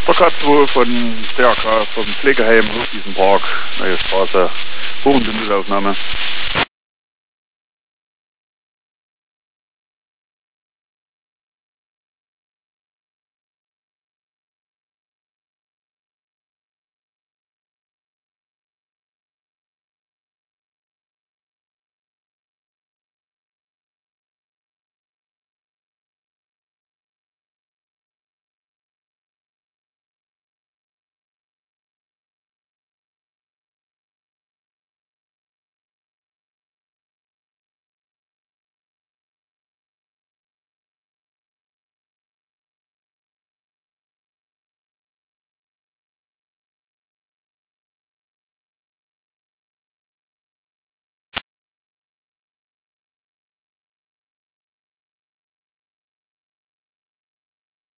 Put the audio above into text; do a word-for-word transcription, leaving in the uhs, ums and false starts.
Wohl von D R K vom Pflegeheim Hochwiesenpark, Neue Straße, Buchendündelaufnahme.